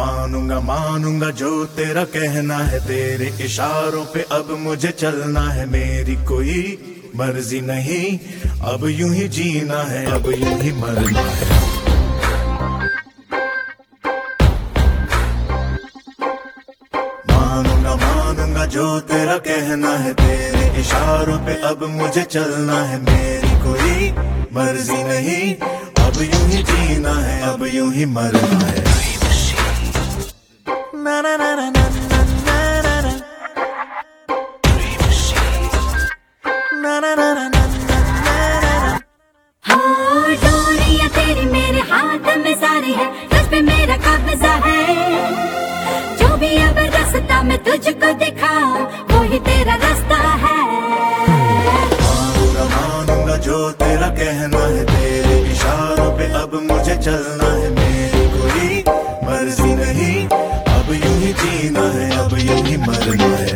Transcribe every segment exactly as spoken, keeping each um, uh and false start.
मानूंगा मानूंगा जो तेरा कहना है, तेरे इशारों पे अब मुझे चलना है। मेरी कोई मर्जी नहीं, अब यूं ही जीना है, अब यूं ही मरना है। मानूंगा मानूंगा जो तेरा कहना है, तेरे इशारों पे अब मुझे चलना है। मेरी कोई मर्जी नहीं, अब यूं ही जीना है, अब यूं ही मरना है। ना ना ना ना ना ना ना ना ना ना ना ना ना ना। हाँ, डोरियां तेरी मेरे हाथ में सारी है, तुझ पे मेरा कब्जा है। जो भी अब रास्ता मैं तुझको दिखाऊं, वो ही तेरा रास्ता है। मानूंगा मानूंगा जो तेरा कहना है, तेरे इशारों पे अब मुझे चलना है। मेरी कोई मर्जी नहीं, अब यूं ही जीना है, अब यूं ही मरना है।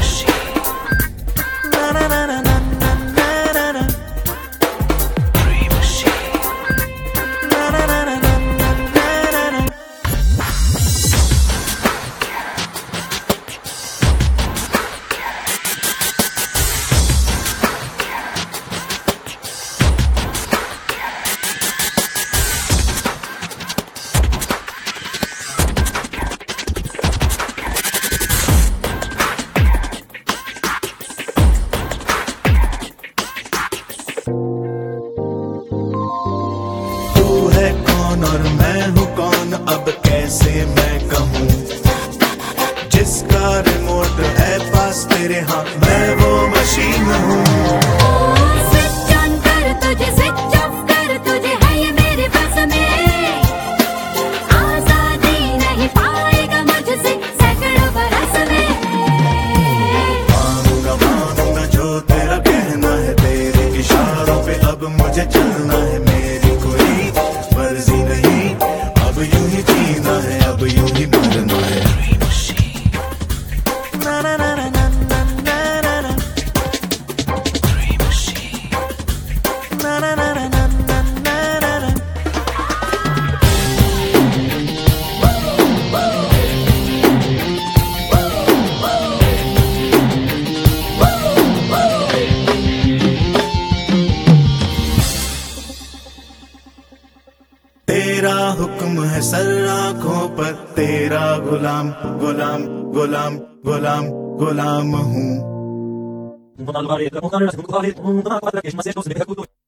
ना ना ना ना ना ना ना ना ना ना ना ना ना ना। तू है कौन और मैं हूँ कौन, अब कैसे मैं कहूँ। जिसका रिमोट है पास तेरे हाथ, मैं वो मशीन हूँ। स्विच ऑन कर तुझे, स्विच ऑफ कर तुझे, है ये मेरे बस में। आजादी नहीं पाएगा मुझसे सैकड़ों बरस में। मानूंगा मानूंगा जो तेरा कहना है, तेरे इशारों पे अब मुझे चलना है। मेरी कोई मर्जी नहीं, अब यूं ही जीना है, अब यूं ही मरना है। ना ना ना ना ना ना ना ना ना ना ना ना ना ना ना। तेरा हुक्म है सर आँखों पर, तेरा गुलाम गुलाम गुलाम गुलाम गुलाम हूँ।